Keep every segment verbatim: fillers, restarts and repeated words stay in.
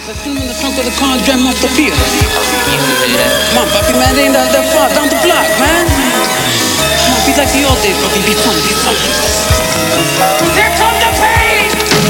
Let's put him in the trunk of the car and jam off the pier. Come on, Papi, man, they ain't that, that far down the block, man. Come on, be like the old days, Papi, be fun, be fun. Here comes the pain!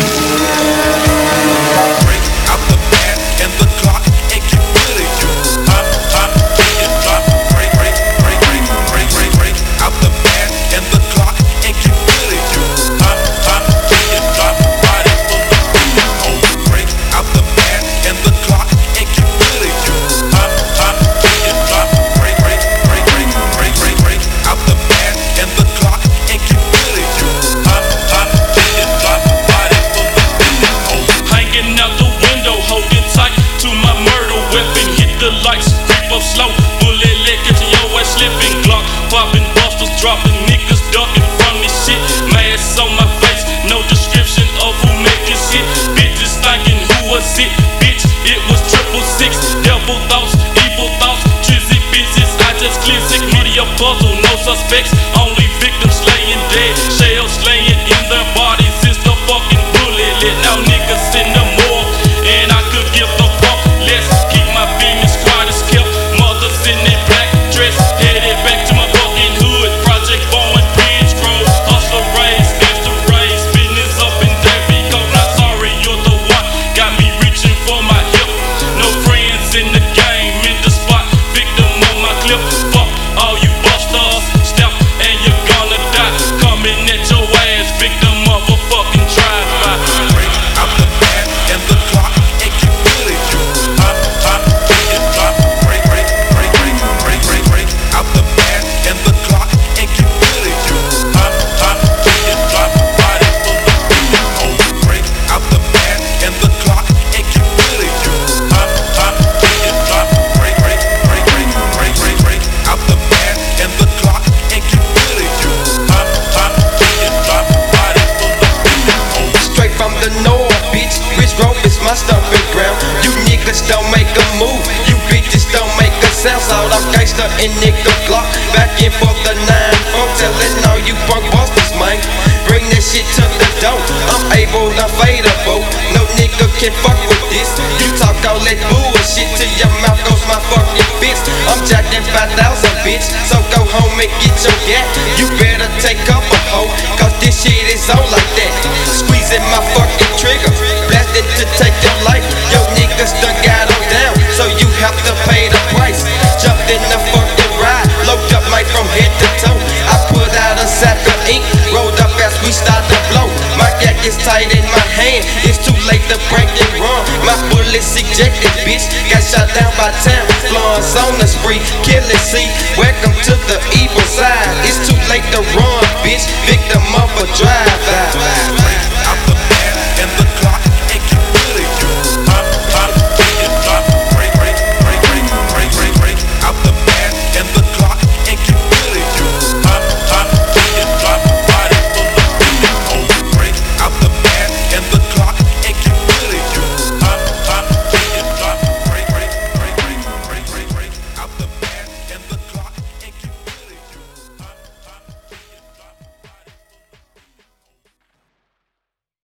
Break out the band and the clock and get really you. Up, up, get up, break, break, break, break, break, break, break out the band and the clock and get really you. Up, up, get up, body full of people. Break out the band and the clock and get really you. Up, up, get up, break, break, break, break, break, break, break out the band and the clock and get really you. Up, up, get up, body full of people. Hanging out the window, holding tight to my murder weapon. Hit the lights, creep up slow, bullet leg, catching your ass slipping. Glock popping, busters dropping, niggas ducking from this shit. Mask on my face, no description of who made this shit. Bitches thinking who was it, bitch, it was triple six. Devil thoughts, evil thoughts, trizzy bitches, I just click media puzzle, no suspects, only victims laying dead. Shells laying in their bodies, is the fucking bullet lit. Now niggas in the morgue, and I could give the fuck less. Keep my business quiet as kept. Mothers in that black dress, headed back to my fucking hood. Project Bowen, Ridge Grove, hustle raise, gangster raise, business up in Davy Cove. Not sorry, you're the one, got me reaching for my hip. No friends in the game, in the spot, victim on my clip. Fuck all you busters, step and you're gonna die. Coming at your ass, victim of a fucking drive-by. Break out the band and the clock and get really you. Up, up, get up, break, break, break, break, break, break, break out the band and the clock and get really you. Up, up, get up, body full of people. Break out the band and the clock and get really you. Up, up, get up, break, break, break, break, break, break, break out the band and the clock and get really you. Up, up, get up, body full of people. Straight from the north, bitch. Ridge Grove is my stomping ground. You niggas don't make a move. You bitches don't make a sound. Sound I'm gangster and nigga Glock. Back in for the nine four. Tellin' all you punk busters, man. Bring that shit to the door. I'm able, I'm fadeable. No nigga can fuck with this. You talk all that bullshit till your mouth goes my fucking fist. I'm jacking five thousand, bitch. So go home and get your gat. You better take up a hoe, cause this shit is on like that. Squeezing my fucking trigger, blasted to take your life. Yo niggas done got them down, so you have to pay the price. Jumped in the fucking ride, loaded up mic from head to toe. I put out a sack of ink, rolled up as we start to blow. My gat is tight in my hand, it's too late to break it wrong. My bullets ejected, bitch, got shot down by town. Florence on the spree, killing, see. Welcome to the evil side, it's too late to run, bitch. Victim of